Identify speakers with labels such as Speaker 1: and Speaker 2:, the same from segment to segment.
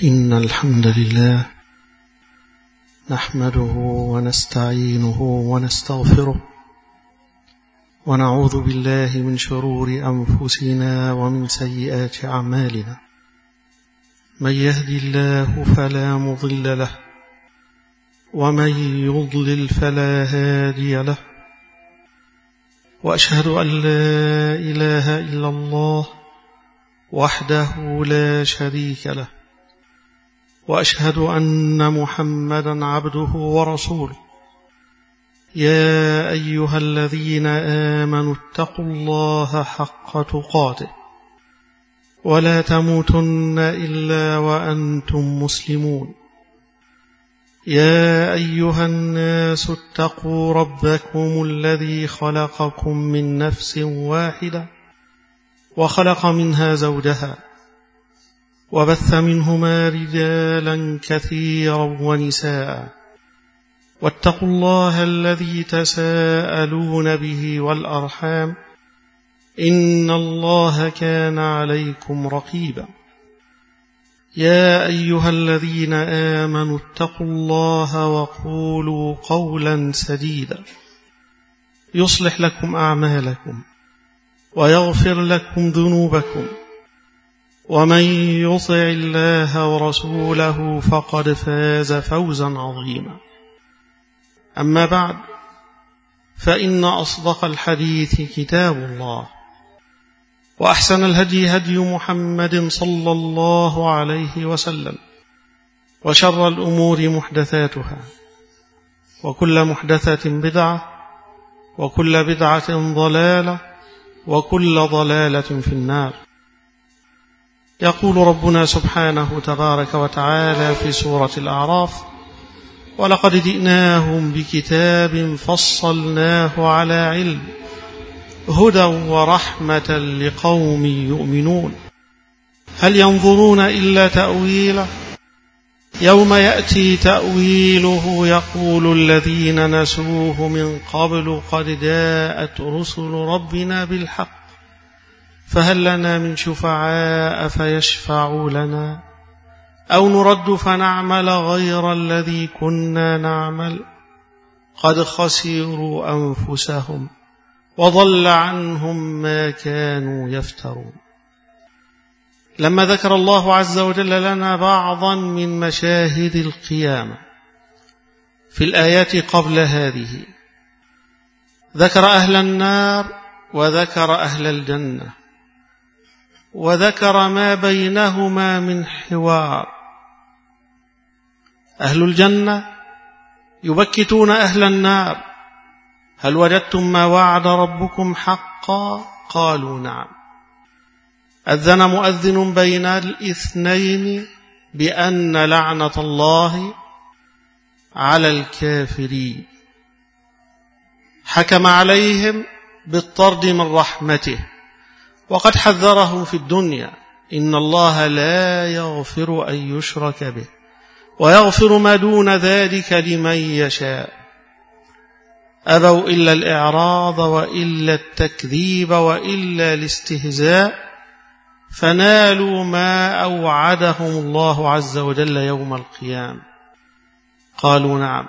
Speaker 1: إن الحمد لله نحمده ونستعينه ونستغفره ونعوذ بالله من شرور أنفسنا ومن سيئات أعمالنا. من يهدي الله فلا مضل له ومن يضلل فلا هادي له، وأشهد أن لا إله إلا الله وحده لا شريك له، وأشهد أن محمدا عبده ورسوله. يا أيها الذين آمنوا اتقوا الله حق تقاته ولا تموتن إلا وأنتم مسلمون. يا أيها الناس اتقوا ربكم الذي خلقكم من نفس واحدة وخلق منها زوجها وبث منهما رجالا كثيرا ونساء، واتقوا الله الذي تساءلون به والأرحام إن الله كان عليكم رقيبا. يا أيها الذين آمنوا اتقوا الله وقولوا قولا سديدا يصلح لكم أعمالكم ويغفر لكم ذنوبكم، ومن يطع الله ورسوله فقد فاز فوزا عظيما. أما بعد، فإن أصدق الحديث كتاب الله، وأحسن الهدي هدي محمد صلى الله عليه وسلم، وشر الأمور محدثاتها، وكل محدثة بدعة، وكل بدعة ضلالة، وكل ضلالة في النار. يقول ربنا سبحانه تبارك وتعالى في سورة الأعراف: ولقد جئناهم بكتاب فصلناه على علم هدى ورحمة لقوم يؤمنون هل ينظرون إلا تأويله يوم يأتي تأويله يقول الذين نسوه من قبل قد جاءت رسل ربنا بالحق فهل لنا من شفعاء فيشفعوا لنا أو نرد فنعمل غير الذي كنا نعمل قد خسروا أنفسهم وضل عنهم ما كانوا يفترون. لما ذكر الله عز وجل لنا بعضا من مشاهد القيامة في الآيات قبل هذه، ذكر أهل النار وذكر أهل الجنة، وذكر ما بينهما من حوار. أهل الجنة يبكتون أهل النار: هل وجدتم ما وعد ربكم حقا؟ قالوا نعم. أذن مؤذن بين الاثنين بأن لعنة الله على الكافرين، حكم عليهم بالطرد من رحمته، وقد حذرهم في الدنيا: إن الله لا يغفر أن يشرك به ويغفر ما دون ذلك لمن يشاء. أبوا إلا الإعراض وإلا التكذيب وإلا الاستهزاء، فنالوا ما أوعدهم الله عز وجل يوم القيامة. قالوا نعم.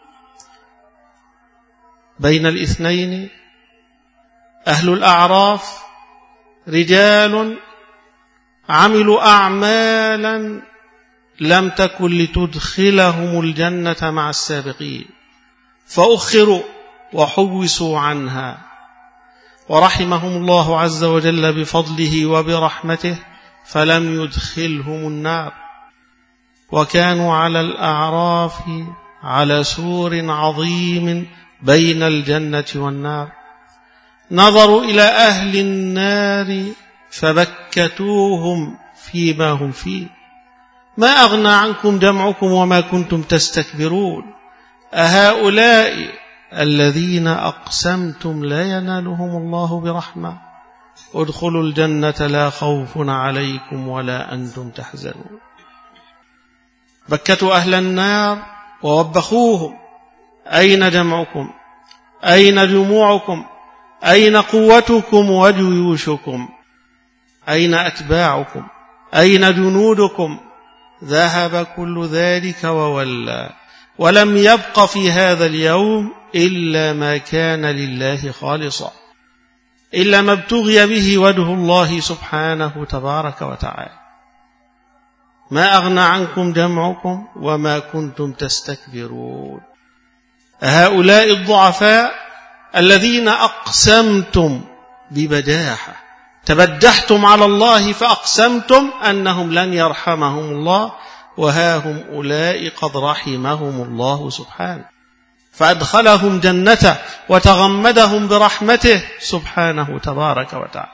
Speaker 1: بين الاثنين أهل الأعراف رجال عملوا أعمالا لم تكن لتدخلهم الجنة مع السابقين، فأخروا وحوسوا عنها، ورحمهم الله عز وجل بفضله وبرحمته فلم يدخلهم النار. وكانوا على الأعراف على سور عظيم بين الجنة والنار، نظروا إلى أهل النار فبكتوهم فيما هم فيه: ما أغنى عنكم جمعكم وما كنتم تستكبرون أهؤلاء الذين أقسمتم لا ينالهم الله برحمة ادخلوا الجنة لا خوف عليكم ولا أنتم تحزنون. بكتوا أهل النار ووبخوهم: أين جمعكم؟ أين جموعكم؟ أين قوتكم وجيوشكم؟ أين أتباعكم؟ أين جنودكم؟ ذهب كل ذلك وولى، ولم يبق في هذا اليوم إلا ما كان لله خالصا، إلا ما ابتغي به وجه الله سبحانه تبارك وتعالى. ما أغنى عنكم جمعكم وما كنتم تستكبرون. هؤلاء الضعفاء الذين أقسمتم ببجاحة، تبجحتم على الله فأقسمتم أنهم لن يرحمهم الله، وها هم أولئك قد رحمهم الله سبحانه، فأدخلهم جنته وتغمدهم برحمته سبحانه تبارك وتعالى.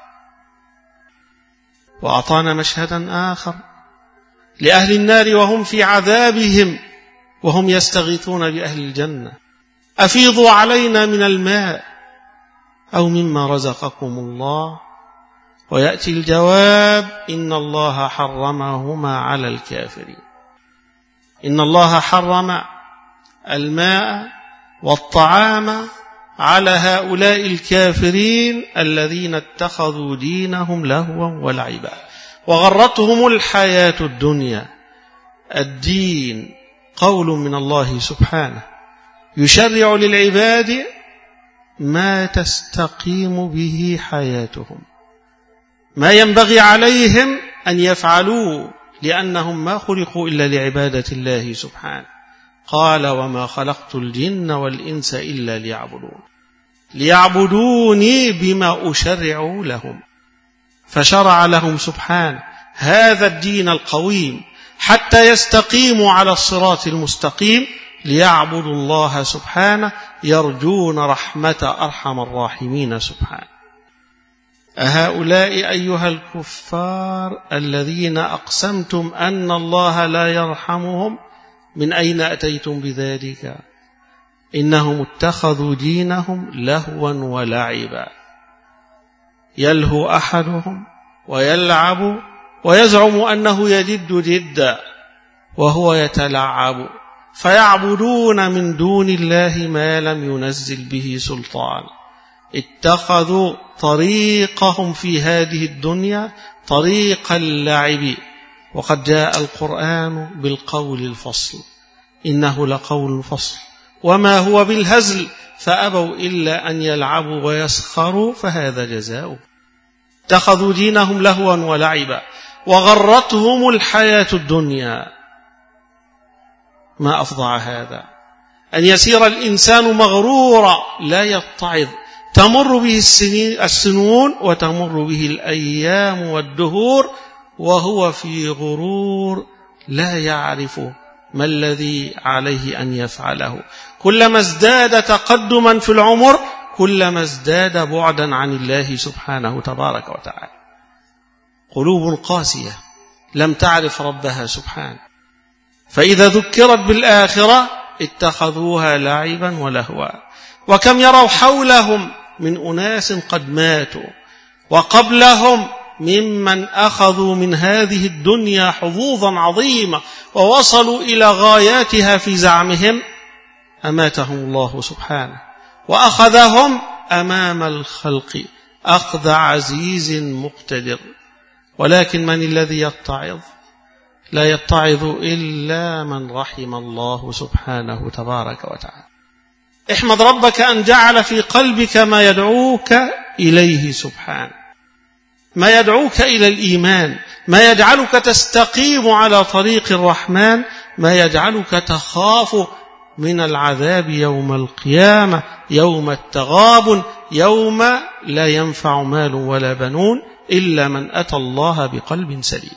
Speaker 1: وأعطانا مشهدا آخر لأهل النار وهم في عذابهم وهم يستغيثون بأهل الجنة: أفيضوا علينا من الماء أو مما رزقكم الله، ويأتي الجواب: إن الله حرمهما على الكافرين. إن الله حرم الماء والطعام على هؤلاء الكافرين الذين اتخذوا دينهم لهوا ولعبا وغرتهم الحياة الدنيا. الدين قول من الله سبحانه يشرع للعباد ما تستقيم به حياتهم، ما ينبغي عليهم أن يفعلوه، لأنهم ما خلقوا إلا لعبادة الله سبحانه. قال: وما خلقت الجن والإنس إلا ليعبدوني بما أشرع لهم. فشرع لهم سبحانه هذا الدين القويم حتى يستقيموا على الصراط المستقيم، ليعبدوا الله سبحانه يرجون رحمة أرحم الراحمين سبحانه. أهؤلاء أيها الكفار الذين أقسمتم أن الله لا يرحمهم، من أين أتيتم بذلك؟ إنهم اتخذوا دينهم لهوا ولعبا. يلهو أحدهم ويلعب ويزعم أنه يجد جدا وهو يتلعب، فيعبدون من دون الله ما لم ينزل به سلطان. اتخذوا طريقهم في هذه الدنيا طريق اللعب، وقد جاء القرآن بالقول الفصل: إنه لقول فصل وما هو بالهزل، فأبوا إلا أن يلعبوا ويسخروا فهذا جزاؤه. اتخذوا دينهم لهوا ولعبا وغرتهم الحياة الدنيا. ما أفظع هذا، أن يسير الإنسان مغرورا لا يتعظ، تمر به السنون وتمر به الأيام والدهور وهو في غرور لا يعرف ما الذي عليه أن يفعله. كلما ازداد تقدما في العمر كلما ازداد بعدا عن الله سبحانه تبارك وتعالى. قلوب قاسية لم تعرف ربها سبحانه، فإذا ذكرت بالآخرة اتخذوها لعبا ولهوا. وكم يروا حولهم من أناس قد ماتوا وقبلهم ممن أخذوا من هذه الدنيا حظوظا عظيمة ووصلوا إلى غاياتها في زعمهم، أماتهم الله سبحانه وأخذهم أمام الخلق أخذ عزيز مقتدر. ولكن من الذي يتعظ؟ لا يتعظ إلا من رحم الله سبحانه تبارك وتعالى. احمد ربك أن جعل في قلبك ما يدعوك إليه سبحانه، ما يدعوك إلى الإيمان، ما يجعلك تستقيم على طريق الرحمن، ما يجعلك تخاف من العذاب يوم القيامة، يوم التغابن، يوم لا ينفع مال ولا بنون إلا من أتى الله بقلب سليم.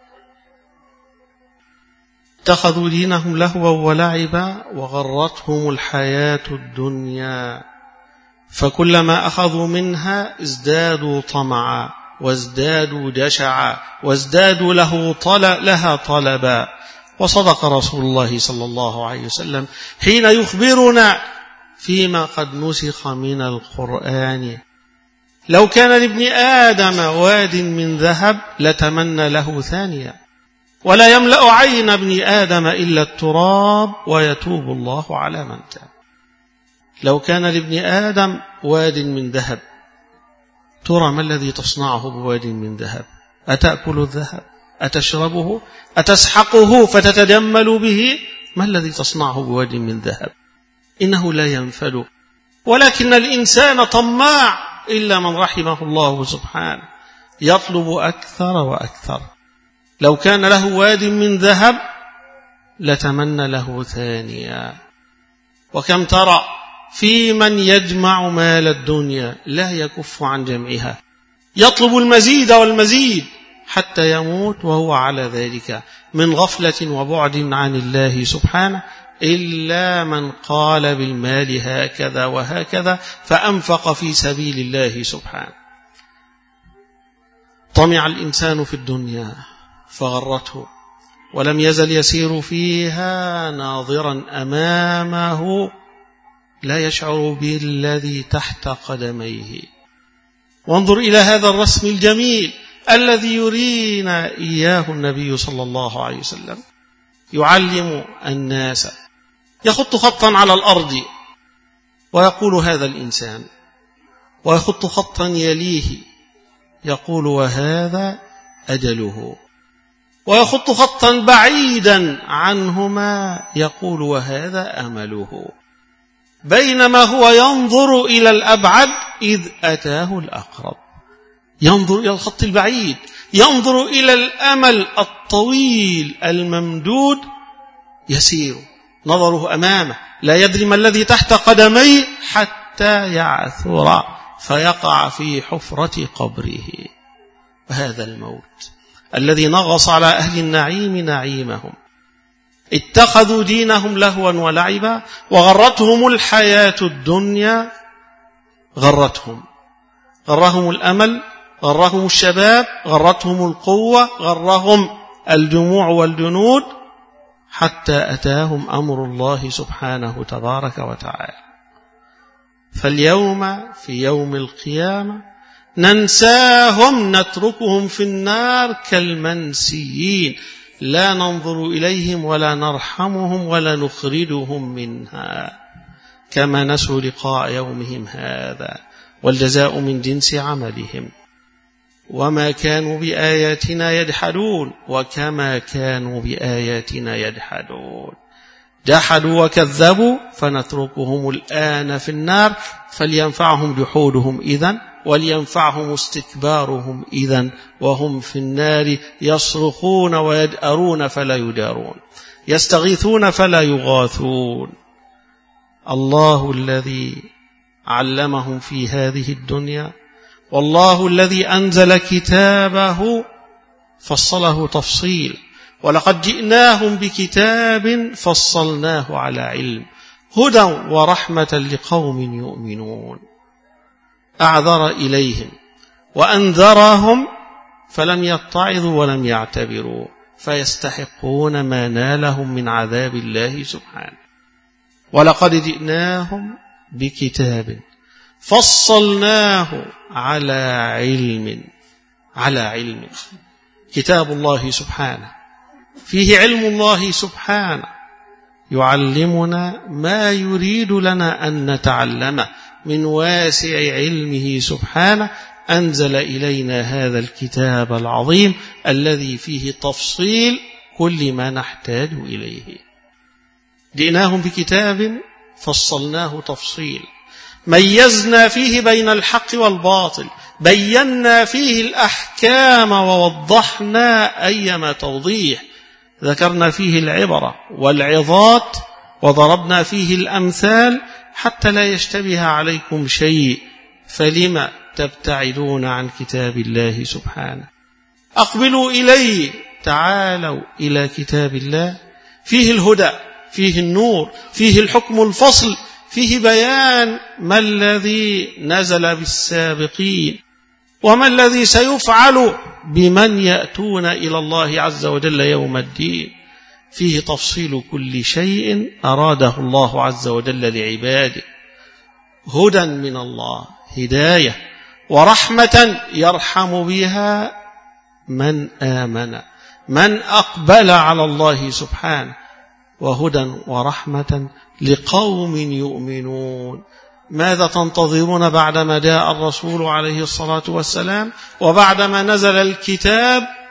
Speaker 1: اتخذوا دينهم لهوا ولعبا وغرتهم الحياة الدنيا، فكلما أخذوا منها ازدادوا طمعا وازدادوا جشعا وازدادوا لها طلبا. وصدق رسول الله صلى الله عليه وسلم حين يخبرنا فيما قد نسخ من القرآن: لو كان لابن آدم واد من ذهب لتمنى له ثانية، ولا يملأ عين ابن آدم إلا التراب ويتوب الله على من تاب. لو كان لابن آدم واد من ذهب، ترى ما الذي تصنعه بواد من ذهب؟ أتأكل الذهب؟ أتشربه؟ أتسحقه فتتجمل به؟ ما الذي تصنعه بواد من ذهب؟ إنه لا ينفد. ولكن الإنسان طماع إلا من رحمه الله سبحانه، يطلب أكثر وأكثر. لو كان له واد من ذهب لتمنى له ثانيا. وكم ترى في من يجمع مال الدنيا لا يكف عن جمعها، يطلب المزيد والمزيد حتى يموت وهو على ذلك من غفلة وبعد عن الله سبحانه، إلا من قال بالمال هكذا وهكذا فأنفق في سبيل الله سبحانه. طمع الإنسان في الدنيا فغرته، ولم يزل يسير فيها ناظرا أمامه لا يشعر بالذي تحت قدميه. وانظر إلى هذا الرسم الجميل الذي يرينا إياه النبي صلى الله عليه وسلم، يعلم الناس، يخط خطا على الأرض ويقول هذا الإنسان، ويخط خطا يليه يقول وهذا أجله، ويخط خطا بعيدا عنهما يقول وهذا أمله، بينما هو ينظر إلى الأبعد إذ أتاه الأقرب. ينظر إلى الخط البعيد، ينظر إلى الأمل الطويل الممدود، يسير نظره أمامه، لا يدري ما الذي تحت قدميه حتى يعثر فيقع في حفرة قبره. وهذا الموت الذي نغص على أهل النعيم نعيمهم، اتخذوا دينهم لهوا ولعبا، وغرتهم الحياة الدنيا، غرهم الأمل، غرهم الشباب، غرتهم القوة، غرهم الجموع والجنود، حتى أتاهم أمر الله سبحانه تبارك وتعالى. فاليوم في يوم القيامة ننساهم، نتركهم في النار كالمنسيين، لا ننظر إليهم ولا نرحمهم ولا نخرجهم منها، كما نسوا لقاء يومهم هذا، والجزاء من جنس عملهم. وما كانوا بآياتنا يجحدون، وكما كانوا بآياتنا يجحدون، جحدوا وكذبوا، فنتركهم الآن في النار، فلينفعهم جحودهم إذن، ولينفعهم استكبارهم إذن، وهم في النار يصرخون ويجأرون فلا يجارون، يستغيثون فلا يغاثون. الله الذي علمهم في هذه الدنيا، والله الذي أنزل كتابه فصله تفصيل، ولقد جئناهم بكتاب فصلناه على علم هدى ورحمة لقوم يؤمنون. أعذر إليهم وأنذرهم فلم يتعظوا ولم يعتبروا، فيستحقون ما نالهم من عذاب الله سبحانه. ولقد جئناهم بكتاب فصلناه على علم، كتاب الله سبحانه فيه علم الله سبحانه، يعلمنا ما يريد لنا أن نتعلمه من واسع علمه سبحانه. أنزل إلينا هذا الكتاب العظيم الذي فيه تفصيل كل ما نحتاج إليه. جئناهم بكتاب فصلناه تفصيل، ميزنا فيه بين الحق والباطل، بينا فيه الأحكام ووضحنا أيما توضيح، ذكرنا فيه العبرة والعظات، وضربنا فيه الأمثال حتى لا يشتبه عليكم شيء. فلما تبتعدون عن كتاب الله سبحانه؟ أقبلوا إليه، تعالوا إلى كتاب الله، فيه الهدى، فيه النور، فيه الحكم الفصل، فيه بيان ما الذي نزل بالسابقين، وما الذي سيفعل بمن يأتون إلى الله عز وجل يوم الدين. فيه تفصيل كل شيء أراده الله عز وجل لعباده، هدى من الله، هداية، ورحمة يرحم بها من آمن، من أقبل على الله سبحانه، وهدى ورحمة لقوم يؤمنون. ماذا تنتظرون بعدما جاء الرسول عليه الصلاة والسلام، وبعدما نزل الكتاب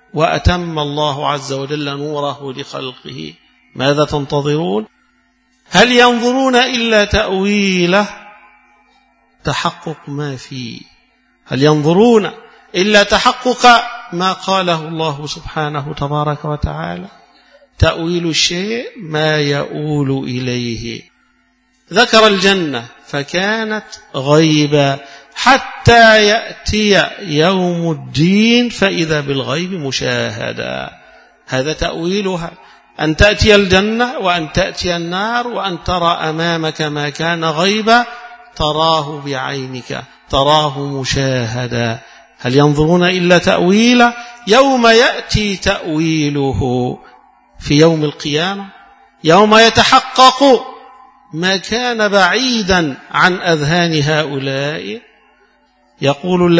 Speaker 1: وأتم الله عز وجل نوره لخلقه، ماذا تنتظرون؟ هل ينظرون إلا تأويله، تحقق ما فيه، هل ينظرون إلا تحقق ما قاله الله سبحانه تبارك وتعالى؟ تأويل الشيء ما يؤول إليه. ذكر الجنة فكانت غيبا حتى يأتي يوم الدين فإذا بالغيب مشاهدا، هذا تأويلها، أن تأتي الجنة وأن تأتي النار وأن ترى أمامك ما كان غيبا تراه بعينك، تراه مشاهدا. هل ينظرون إلا تأويله؟ يوم يأتي تأويله في يوم القيامة، يوم يتحقق ما كان بعيدا عن أذهان هؤلاء. يقول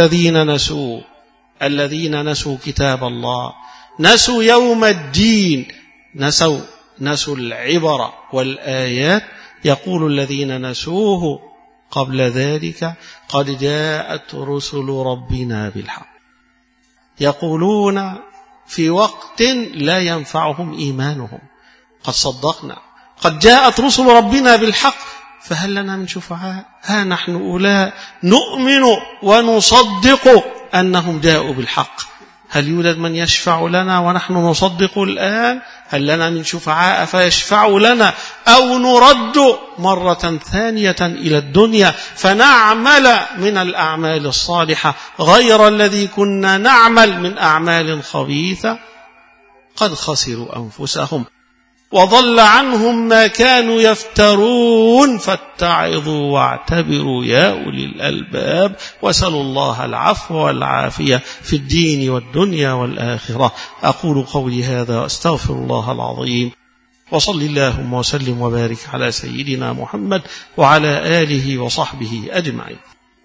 Speaker 1: الذين نسوا كتاب الله، نسوا يوم الدين، نسوا العبر والآيات. يقول الذين نسوه قبل ذلك قد جاءت رسل ربنا بالحق، يقولون في وقت لا ينفعهم إيمانهم، قد صدقنا، قد جاءت رسل ربنا بالحق، فهل لنا من شفعاء؟ ها نحن أولئك نؤمن ونصدق أنهم جاءوا بالحق، هل يوجد من يشفع لنا ونحن نصدق الآن؟ هل لنا من شفعاء فيشفع لنا، أو نرد مرة ثانية إلى الدنيا فنعمل من الأعمال الصالحة غير الذي كنا نعمل من أعمال خبيثة؟ قد خسروا أنفسهم وضل عنهم ما كانوا يفترون، فاتعظوا واعتبروا يا أولي الألباب، وسلوا الله العفو والعافية في الدين والدنيا والآخرة. أقول قولي هذا أستغفر الله العظيم، وصل اللهم وسلم وبارك على سيدنا محمد وعلى آله وصحبه أجمعين.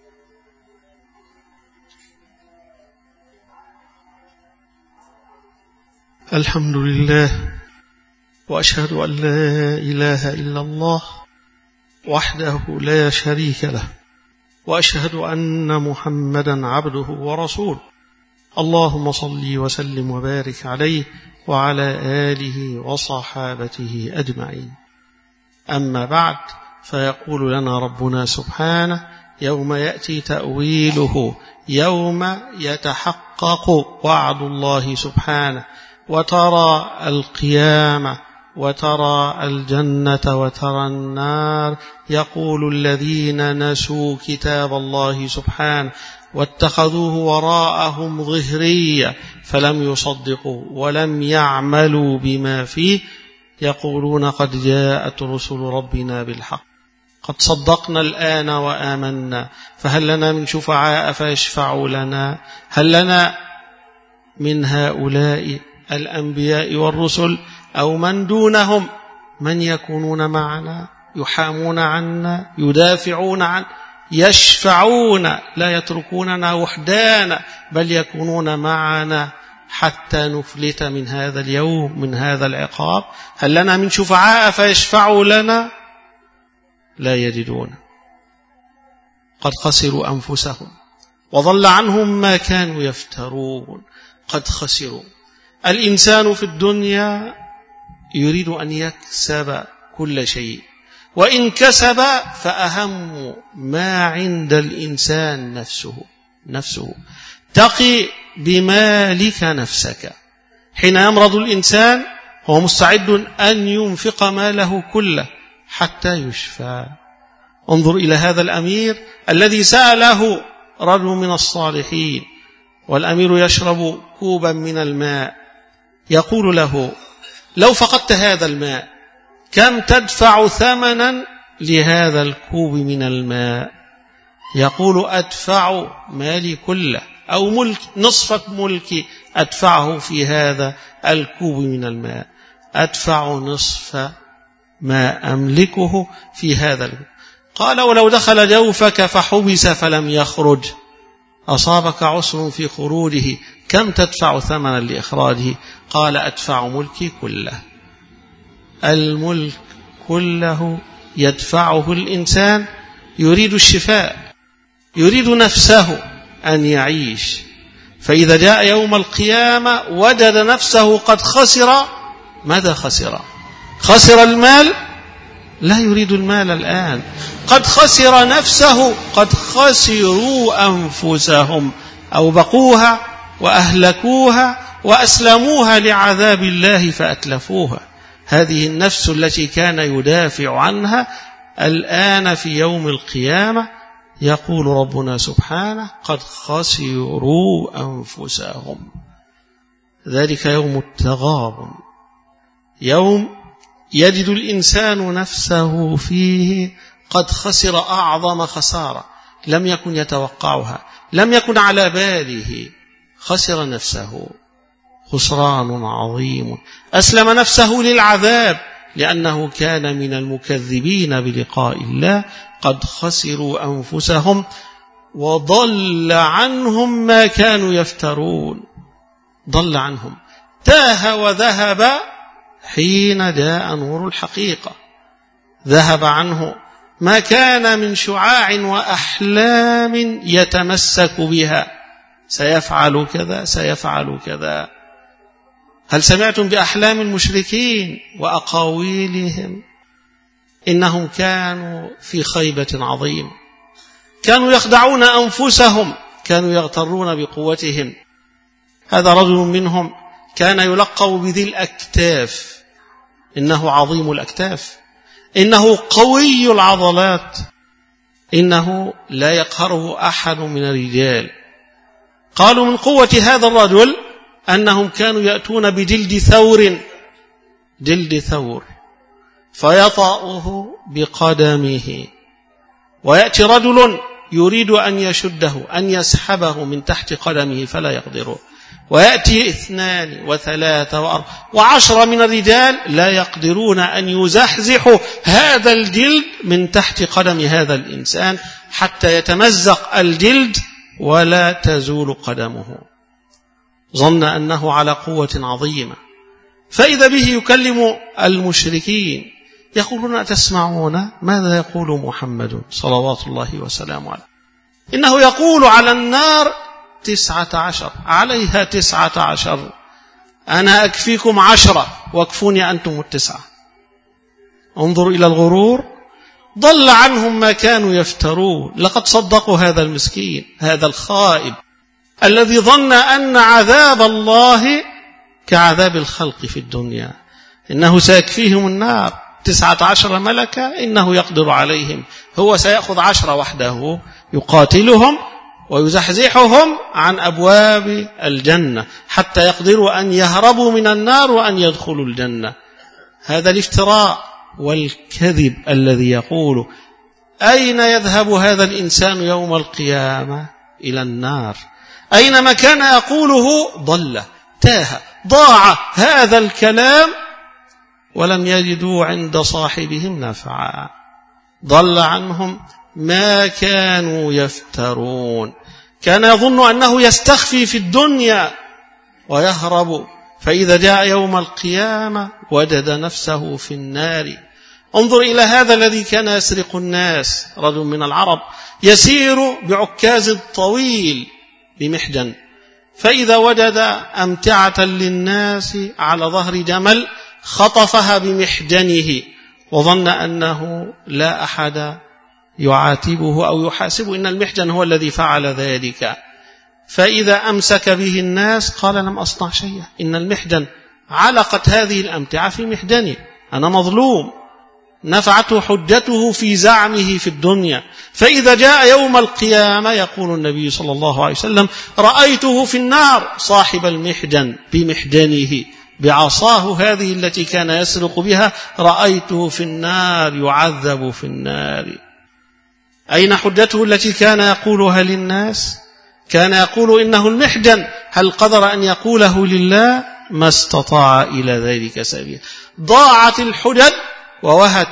Speaker 1: الحمد لله، وأشهد أن لا إله إلا الله وحده لا شريك له، وأشهد أن محمدا عبده ورسوله. اللهم صل وسلم وبارك عليه وعلى آله وصحابته أجمعين. أما بعد، فيقول لنا ربنا سبحانه يوم يأتي تأويله، يوم يتحقق وعد الله سبحانه، وترى القيامة وترى الجنة وترى النار. يقول الذين نسوا كتاب الله سبحانه واتخذوه وراءهم ظهريا فلم يصدقوا ولم يعملوا بما فيه، يقولون قد جاءت رسل ربنا بالحق، قد صدقنا الآن وآمنا، فهل لنا من شفعاء فيشفعوا لنا؟ هل لنا من هؤلاء الأنبياء والرسل أو من دونهم من يكونون معنا، يحامون عنا، يدافعون عنا، يشفعون، لا يتركوننا وحدانا، بل يكونون معنا حتى نفلت من هذا اليوم، من هذا العقاب؟ هل لنا من شفعاء فيشفعوا لنا؟ لا يجدون، قد خسروا أنفسهم وضل عنهم ما كانوا يفترون، قد خسروا. الإنسان في الدنيا يريد أن يكسب كل شيء، وإن كسب فأهم ما عند الإنسان نفسه. تقي بمالك نفسك. حين يمرض الإنسان هو مستعد أن ينفق ماله كله حتى يشفى. انظر إلى هذا الأمير الذي سأله رجل من الصالحين، والأمير يشرب كوبا من الماء، يقول له لو فقدت هذا الماء كم تدفع ثمنا لهذا الكوب من الماء؟ يقول أدفع مالي كله، أو ملك، نصف ملكي أدفعه في هذا الكوب من الماء، أدفع نصف ما أملكه في هذا الكوب. قال ولو دخل جوفك فحبس فلم يخرج، أصابك عسر في خروجه، كم تدفع ثمنا لإخراجه؟ قال أدفع ملكي كله. الملك كله يدفعه الإنسان، يريد الشفاء، يريد نفسه أن يعيش، فإذا جاء يوم القيامة وجد نفسه قد خسر. ماذا خسر؟ خسر المال؟ لا يريد المال الآن. قد خسر نفسه، قد خسروا أنفسهم، أو بقوها وأهلكوها وأسلموها لعذاب الله فأتلفوها. هذه النفس التي كان يدافع عنها الآن في يوم القيامة يقول ربنا سبحانه قد خسروا أنفسهم. ذلك يوم التغابن، يوم يجد الإنسان نفسه فيه قد خسر أعظم خسارة لم يكن يتوقعها، لم يكن على باله. خسر نفسه خسران عظيم، أسلم نفسه للعذاب لأنه كان من المكذبين بلقاء الله. قد خسروا أنفسهم وضل عنهم ما كانوا يفترون. ضل عنهم، تاه وذهب حين جاء نور الحقيقة. ذهب عنه ما كان من شعاع وأحلام يتمسك بها، سيفعل كذا سيفعل كذا. هل سمعتم بأحلام المشركين وأقاويلهم؟ إنهم كانوا في خيبة عظيمة، كانوا يخدعون أنفسهم، كانوا يغترون بقوتهم. هذا رجل منهم كان يلقب بذي الأكتاف، إنه عظيم الأكتاف، إنه قوي العضلات، إنه لا يقهره أحد من الرجال. قالوا من قوة هذا الرجل أنهم كانوا يأتون بجلد ثور، جلد ثور، فيطأه بقدمه، ويأتي رجل يريد أن يشده أن يسحبه من تحت قدمه فلا يقدره، ويأتي 2 و3 و4 و10 من الرجال لا يقدرون أن يزحزحوا هذا الجلد من تحت قدم هذا الإنسان حتى يتمزق الجلد ولا تزول قدمه. ظن أنه على قوة عظيمة، فإذا به يكلم المشركين يقولون تسمعون ماذا يقول محمد صلوات الله وسلامه عليه؟ إنه يقول على النار 19 عليها 19، أنا أكفيكم 10 واكفوني أنتم 9. انظر إلى الغرور، ضل عنهم ما كانوا يفترون. لقد صدقوا هذا المسكين، هذا الخائب الذي ظن أن عذاب الله كعذاب الخلق في الدنيا، إنه سيكفيهم النار 19 ملكة، إنه يقدر عليهم، هو سيأخذ 10 وحده يقاتلهم ويزحزحهم عن أبواب الجنة حتى يقدروا أن يهربوا من النار وأن يدخلوا الجنة. هذا الافتراء والكذب الذي يقول. أين يذهب هذا الإنسان يوم القيامة؟ إلى النار. أينما كان يقوله ضل، تاه، ضاع هذا الكلام ولم يجدوا عند صاحبهم نفعا. ضل عنهم ما كانوا يفترون. كان يظن أنه يستخفي في الدنيا ويهرب، فإذا جاء يوم القيامة وجد نفسه في النار. انظر إلى هذا الذي كان يسرق الناس، رجل من العرب يسير بعكاز طويل بمحجن، فإذا وجد أمتعة للناس على ظهر جمل خطفها بمحجنه، وظن أنه لا أحد يعاتبه أو يحاسبه، إن المحجن هو الذي فعل ذلك. فإذا أمسك به الناس قال لم أصنع شيئا، إن المحجن علقت هذه الأمتعة في محجني، أنا مظلوم. نفعته حجته في زعمه في الدنيا. فإذا جاء يوم القيامة يقول النبي صلى الله عليه وسلم رأيته في النار صاحب المحجن بمحجنه بعصاه هذه التي كان يسرق بها، رأيته في النار يعذب في النار. أين حجته التي كان يقولها للناس؟ كان يقول إنه المحجن، هل قدر أن يقوله لله؟ ما استطاع إلى ذلك سبيلا. ضاعت الحجج ووهت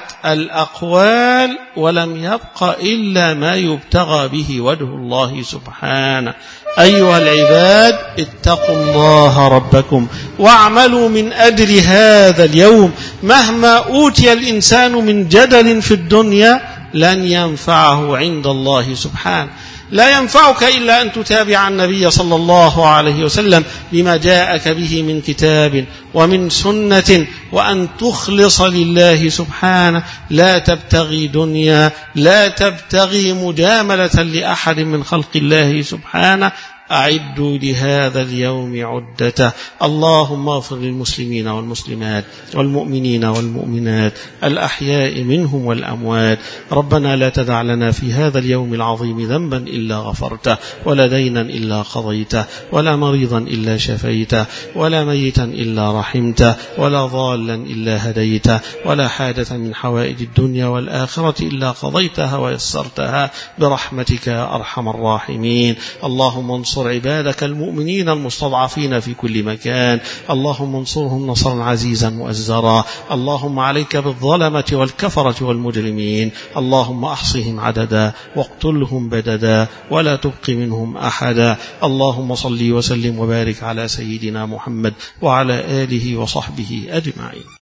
Speaker 1: الأقوال ولم يبق إلا ما يبتغى به وجه الله سبحانه. أيها العباد اتقوا الله ربكم واعملوا من أجل هذا اليوم. مهما أوتي الإنسان من جدل في الدنيا لن ينفعه عند الله سبحانه. لا ينفعك إلا أن تتابع النبي صلى الله عليه وسلم بما جاءك به من كتاب ومن سنة، وأن تخلص لله سبحانه، لا تبتغي دنيا، لا تبتغي مجاملة لأحد من خلق الله سبحانه. أعدوا لهذا اليوم عدته. اللهم اغفر للمسلمين والمسلمات والمؤمنين والمؤمنات الأحياء منهم والأموات. ربنا لا تدع لنا في هذا اليوم العظيم ذنبا إلا غفرته، ولا دينا إلا قضيته، ولا مريضا إلا شفيته، ولا ميتا إلا رحمته، ولا ضالا إلا هديته، ولا حاجة من حوائج الدنيا والآخرة إلا قضيتها ويسرتها برحمتك يا أرحم الراحمين. اللهم انصر عبادك المؤمنين المستضعفين في كل مكان، اللهم انصرهم نصرا عزيزا مؤزرا. اللهم عليك بالظلمة والكفرة والمجرمين، اللهم أحصهم عددا واقتلهم بددا ولا تبق منهم أحدا. اللهم صل وسلم وبارك على سيدنا محمد وعلى آله وصحبه أجمعين.